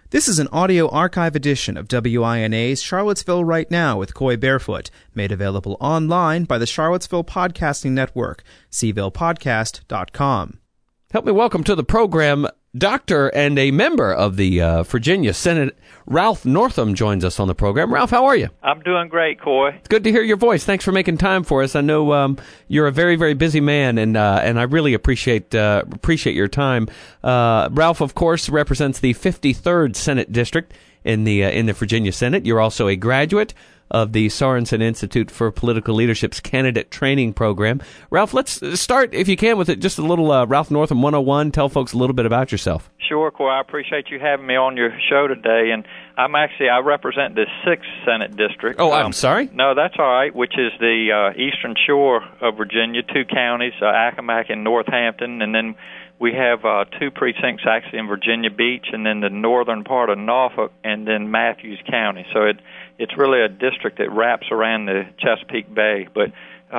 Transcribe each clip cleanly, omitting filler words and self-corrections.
This is an audio archive edition of WINA's Charlottesville Right Now with Coy Barefoot, made available online by the Charlottesville Podcasting Network, cvillepodcast.com. Help me welcome to the program Doctor and a member of the Virginia Senate, Ralph Northam, joins us on the program. Ralph, how are you? I'm doing great, Coy. It's good to hear your voice. Thanks for making time for us. I know you're a very, very busy man, and I really appreciate your time. Ralph, of course, represents the 53rd Senate District in the Virginia Senate. You're also a graduate of the Sorensen Institute for Political Leadership's Candidate Training Program. Ralph, let's start, if you can, with it just a little Ralph Northam 101. Tell folks a little bit about yourself. Sure, Coy. I appreciate you having me on your show today. And I represent the 6th Senate District. Oh, I'm sorry? No, that's all right, which is the eastern shore of Virginia, 2 counties, Accomack and Northampton, and then we have 2 precincts actually in Virginia Beach, and then the northern part of Norfolk, and then Matthews County. So it's really a district that wraps around the Chesapeake Bay. But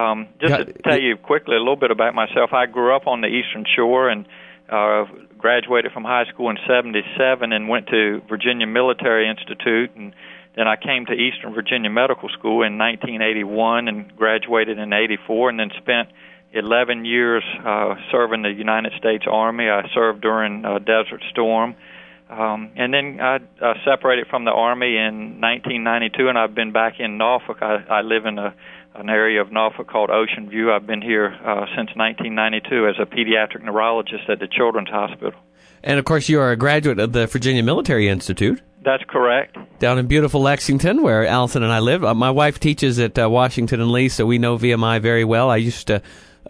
to tell you quickly a little bit about myself, I grew up on the Eastern Shore and graduated from high school in 1977 and went to Virginia Military Institute, and then I came to Eastern Virginia Medical School in 1981 and graduated in 1984, and then spent 11 years serving the United States Army. I served during Desert Storm. And then I separated from the Army in 1992, and I've been back in Norfolk. I live in an area of Norfolk called Ocean View. I've been here since 1992 as a pediatric neurologist at the Children's Hospital. And, of course, you are a graduate of the Virginia Military Institute. That's correct. Down in beautiful Lexington, where Allison and I live. My wife teaches at Washington and Lee, so we know VMI very well. I used to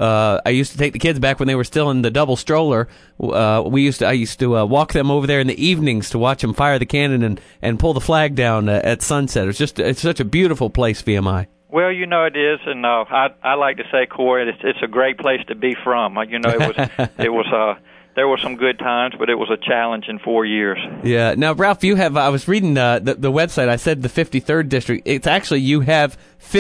take the kids back when they were still in the double stroller. I used to walk them over there in the evenings to watch them fire the cannon and pull the flag down at sunset. It's such a beautiful place, VMI. Well, you know it is, and I like to say, Corey, it's a great place to be from. You know, there were some good times, but it was a challenge in 4 years. Yeah. Now, Ralph, I was reading the website. I said the 53rd district. It's actually, you have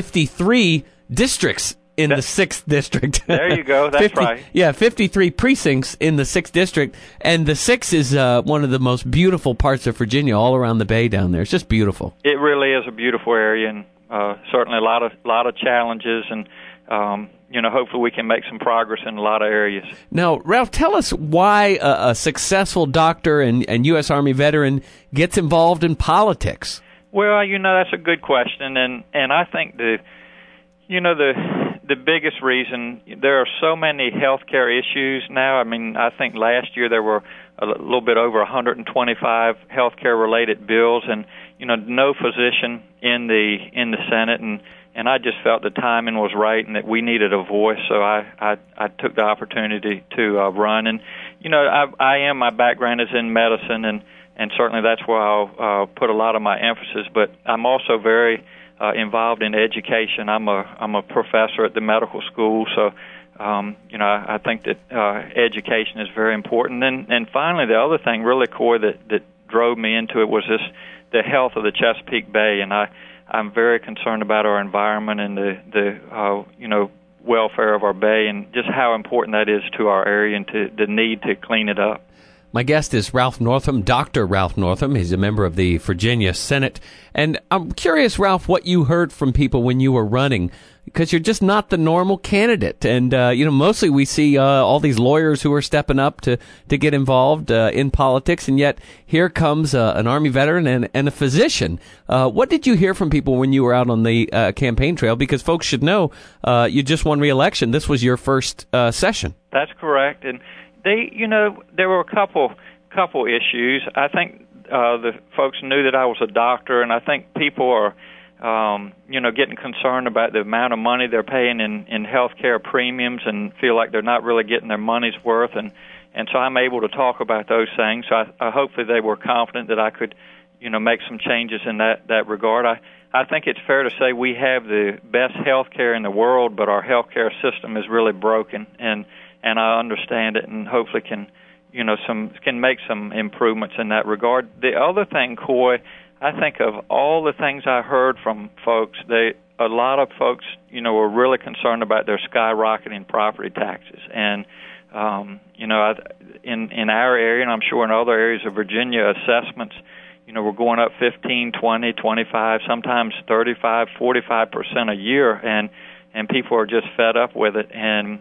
53 districts in the 6th district. There you go. That's right. Yeah, 53 precincts in the 6th district. And the 6th is one of the most beautiful parts of Virginia, all around the bay down there. It's just beautiful. It really is a beautiful area, and certainly a lot of challenges, and hopefully we can make some progress in a lot of areas. Now, Ralph, tell us why a successful doctor and U.S. Army veteran gets involved in politics. Well, that's a good question, and I think the biggest reason, there are so many healthcare issues now. I mean, I think last year there were a little bit over 125 healthcare-related bills, and no physician in the Senate, and I just felt the timing was right and that we needed a voice, so I took the opportunity to run. And my background is in medicine, and certainly that's where I'll put a lot of my emphasis. But I'm also very involved in education. I'm a professor at the medical school, so I think that education is very important. And finally, the other thing, really, Coy, that drove me into it was the health of the Chesapeake Bay, and I'm very concerned about our environment and the welfare of our bay, and just how important that is to our area and to the need to clean it up. My guest is Ralph Northam, Dr. Ralph Northam. He's a member of the Virginia Senate. And I'm curious, Ralph, what you heard from people when you were running, because you're just not the normal candidate. And, mostly we see all these lawyers who are stepping up to get involved in politics, and yet here comes an Army veteran and a physician. What did you hear from people when you were out on the campaign trail? Because folks should know you just won re-election. This was your first session. That's correct. And there were a couple issues. I think the folks knew that I was a doctor, and I think people are, getting concerned about the amount of money they're paying in health care premiums and feel like they're not really getting their money's worth. And so I'm able to talk about those things. So I hopefully they were confident that I could, make some changes in that regard. I think it's fair to say we have the best health care in the world, but our health care system is really broken, and I understand it, and hopefully can make some improvements in that regard. The other thing, Coy, I think of all the things I heard from folks, a lot of folks, were really concerned about their skyrocketing property taxes, and in our area, and I'm sure in other areas of Virginia, assessments we're going up 15, 20, 25, sometimes 35, 45% a year, and people are just fed up with it, and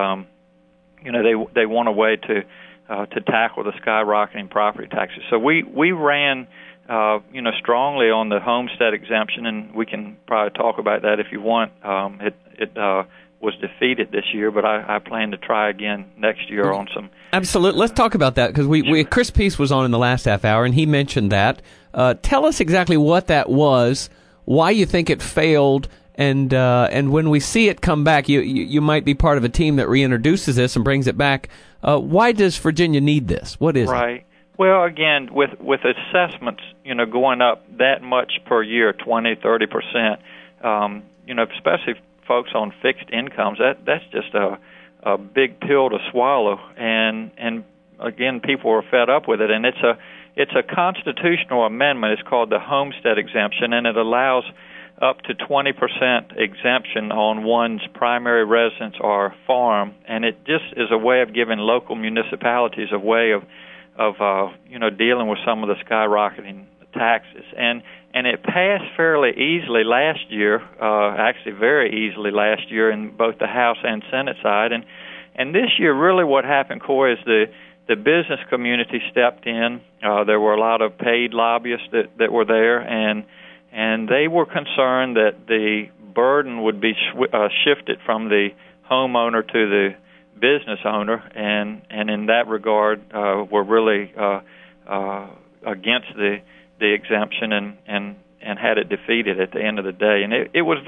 they want a way to tackle the skyrocketing property taxes. So we ran strongly on the homestead exemption, and we can probably talk about that if you want. It was defeated this year, but I plan to try again next year on some. Absolutely. Let's talk about that, because Chris Peace was on in the last half hour, and he mentioned that. Tell us exactly what that was, why you think it failed, and when we see it come back, you might be part of a team that reintroduces this and brings it back. Why does Virginia need this? What is it? Well, again, with assessments, going up that much per year, 20, 30%, especially folks on fixed incomes, that's just a big pill to swallow, and again, people are fed up with it, and it's a constitutional amendment. It's called the homestead exemption, and it allows up to 20% exemption on one's primary residence or farm, and it just is a way of giving local municipalities a way of dealing with some of the skyrocketing taxes, and it passed fairly easily last year, actually very easily last year in both the House and Senate side, and this year really what happened, Coy, is the business community stepped in. There were a lot of paid lobbyists that were there, and they were concerned that the burden would be shifted from the homeowner to the business owner, and in that regard were really against the exemption and had it defeated at the end of the day. And it was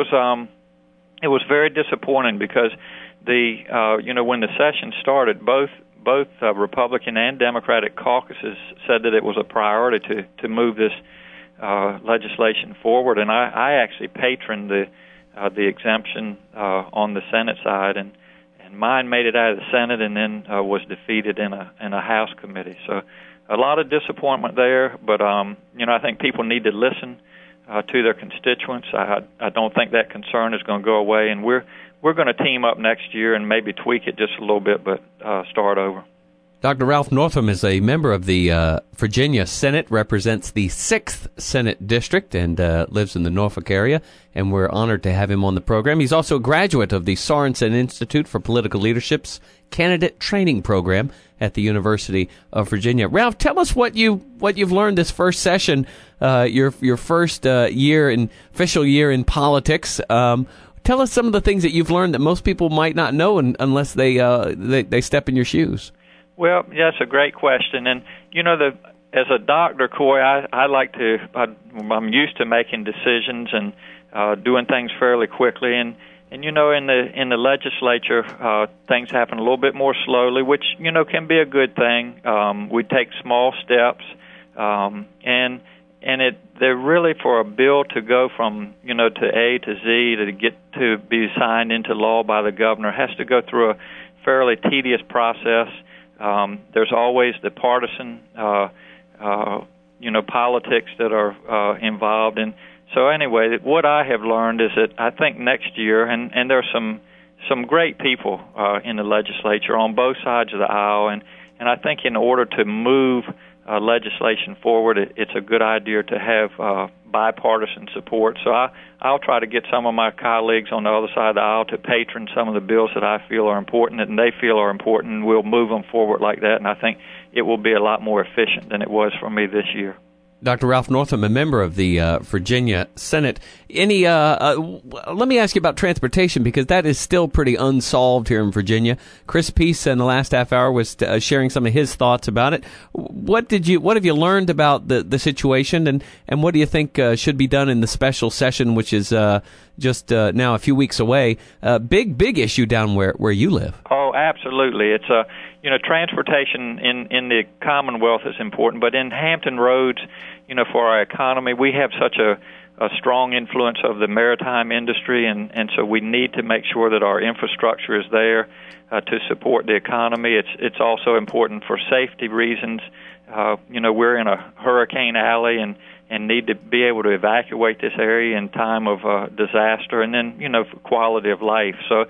very disappointing, because when the session started, both Republican and Democratic caucuses said that it was a priority to move this legislation forward, and I actually patroned the exemption on the Senate side, and mine made it out of the Senate and then was defeated in a House committee. So a lot of disappointment there, but I think people need to listen to their constituents. I don't think that concern is going to go away, and we're going to team up next year and maybe tweak it just a little bit, but start over. Dr. Ralph Northam is a member of the Virginia Senate, represents the 6th Senate District, and lives in the Norfolk area, and we're honored to have him on the program. He's also a graduate of the Sorensen Institute for Political Leadership's Candidate Training Program at the University of Virginia. Ralph, tell us what you've learned this first session, your first official year in politics. Tell us some of the things that you've learned that most people might not know unless they step in your shoes. Well, yeah, that's a great question, and as a doctor, Coy, I'm used to making decisions and doing things fairly quickly, and in the legislature, things happen a little bit more slowly, which can be a good thing. We take small steps, and they're really for a bill to go from to A to Z to get to be signed into law by the governor has to go through a fairly tedious process. There's always the partisan, politics that are involved. And so anyway, what I have learned is that I think next year, and there are some great people in the legislature on both sides of the aisle, and I think in order to move legislation forward, it's a good idea to have bipartisan support. So I'll try to get some of my colleagues on the other side of the aisle to patron some of the bills that I feel are important and they feel are important, and we'll move them forward like that, and I think it will be a lot more efficient than it was for me this year. Dr. Ralph Northam, a member of the Virginia Senate. Let me ask you about transportation, because that is still pretty unsolved here in Virginia. Chris Peace in the last half hour was sharing some of his thoughts about it. What have you learned about the situation, and what do you think should be done in the special session, which is just now a few weeks away? Big issue down where you live. Oh, absolutely. It's transportation in the Commonwealth is important, but in Hampton Roads, for our economy, we have such a strong influence of the maritime industry, and so we need to make sure that our infrastructure is there to support the economy. It's also important for safety reasons. We're in a hurricane alley and need to be able to evacuate this area in time of disaster, and then, for quality of life. So,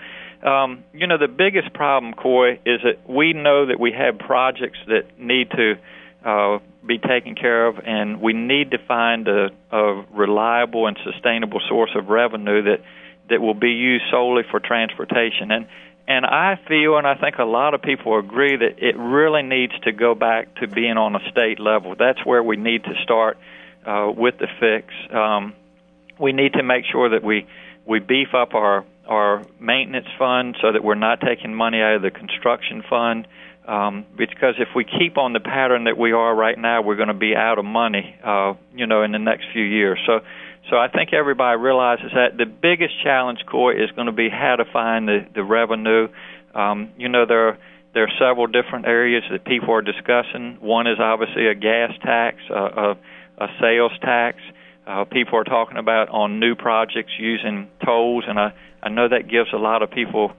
the biggest problem, Coy, is that we know that we have projects that need to be taken care of, and we need to find a reliable and sustainable source of revenue that will be used solely for transportation. And I feel, and I think a lot of people agree, that it really needs to go back to being on a state level. That's where we need to start with the fix. We need to make sure that we beef up our maintenance fund so that we're not taking money out of the construction fund. Because if we keep on the pattern that we are right now, we're going to be out of money, in the next few years. So I think everybody realizes that the biggest challenge, Coy, is going to be how to find the revenue. There are several different areas that people are discussing. One is obviously a gas tax, a sales tax. People are talking about on new projects using tolls, and I know that gives a lot of people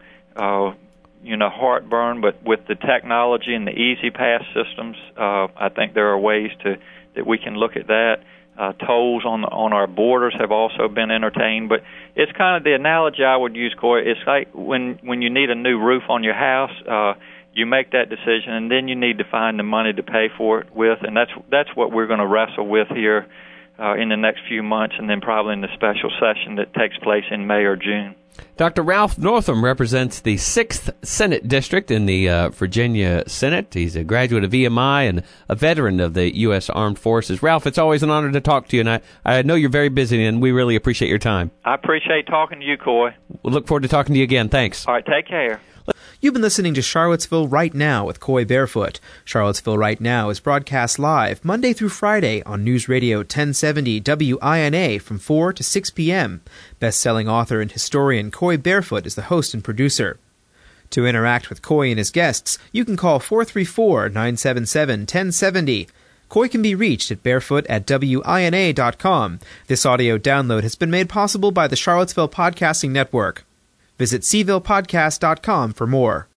heartburn, but with the technology and the Easy Pass systems, I think there are ways that we can look at that. Tolls on our borders have also been entertained, but it's kind of the analogy I would use, Coy. It's like when you need a new roof on your house, you make that decision, and then you need to find the money to pay for it with, and that's what we're going to wrestle with here in the next few months, and then probably in the special session that takes place in May or June. Dr. Ralph Northam represents the 6th Senate District in the Virginia Senate. He's a graduate of VMI and a veteran of the U.S. Armed Forces. Ralph, it's always an honor to talk to you, and I know you're very busy, and we really appreciate your time. I appreciate talking to you, Coy. We'll look forward to talking to you again. Thanks. All right, take care. You've been listening to Charlottesville Right Now with Coy Barefoot. Charlottesville Right Now is broadcast live Monday through Friday on News Radio 1070 WINA from 4 to 6 p.m. Best-selling author and historian Coy Barefoot is the host and producer. To interact with Coy and his guests, you can call 434-977-1070. Coy can be reached at barefoot@wina.com. This audio download has been made possible by the Charlottesville Podcasting Network. Visit cvillepodcast.com for more.